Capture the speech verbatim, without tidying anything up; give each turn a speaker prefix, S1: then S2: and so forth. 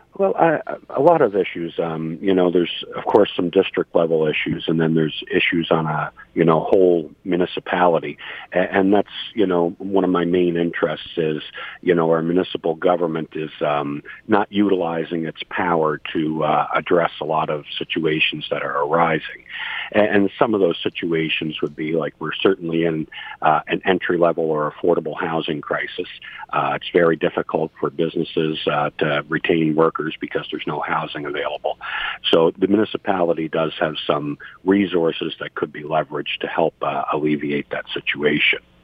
S1: Well, I, a lot of issues. Um, you know, there's of course some district level issues, and then there's issues on a you know whole municipality, and, and that's you know one of my main interests is you know our municipal government is um, not utilizing its power to uh, address a lot of situations that are arising, and, and some of those situations would be like we're certainly in uh, an entry level or affordable housing crisis. Uh, it's very difficult for businesses uh, to retain workers because there's no housing available. So the municipality does have some resources that could be leveraged to help uh, alleviate that situation.